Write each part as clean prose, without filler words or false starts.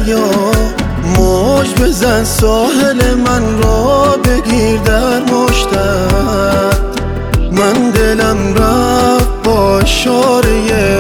دریا موج بزن، ساحل من را بگیر در مشتت. من دلم رفت با اشاره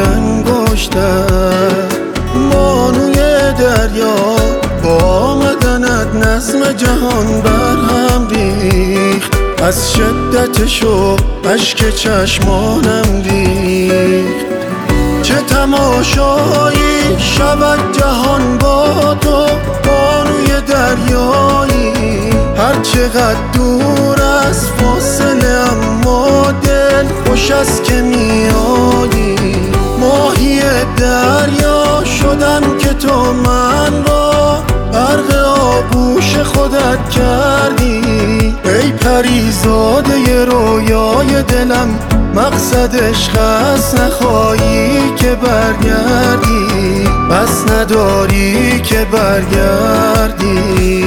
انگشتت. بانوی دریا با آمدنت نظم جهان برهم ریخت. از شدتش و اشک چشمانم ریخت. چه تماشایی شود جهان با تو، بانوی دریایی. هر چقدر دور از فاصله اما دل خوش است که میایی. ماهی دریا شدم که تو من را غرق آغوش خودت کردی. ای پریزاده رویای دلم، مقصد عشق است نخواهی که برگردی، بس نداری که برگردی.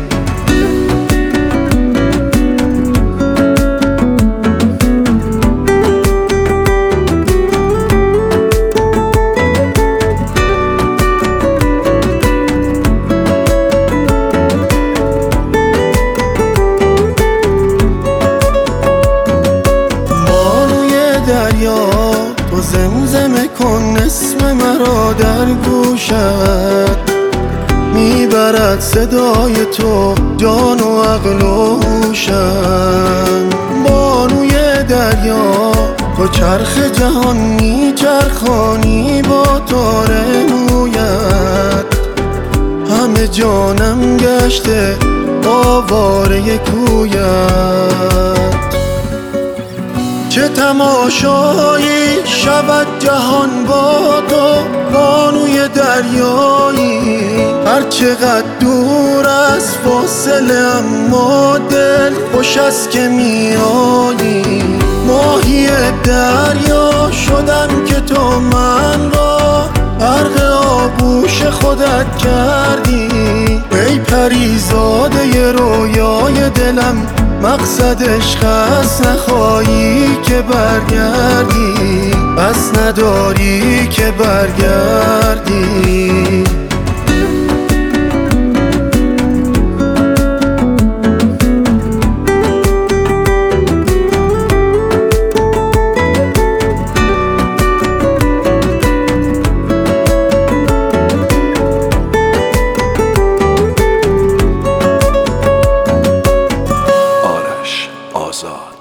دریا تو زمزمه کن اسم مرا در گوشت. میبرد صدای تو جان و عقل و هوشم. بانوی دریا تو چرخ جهان میچرخانی با تار مویت. همه جانم گشته آواره کویت. چه تماشایی شود جهان با تو، بانوی دریایی. هر چقدر دور از فاصله اما دل خوش است که میایی. ماهی دریا شدم که تو من را غرق آغوش خودت کردی. ای پریزاده رویای دلم، مقصد عشق است نخواهی که برگردی، بس نداری که برگردی. آزاد.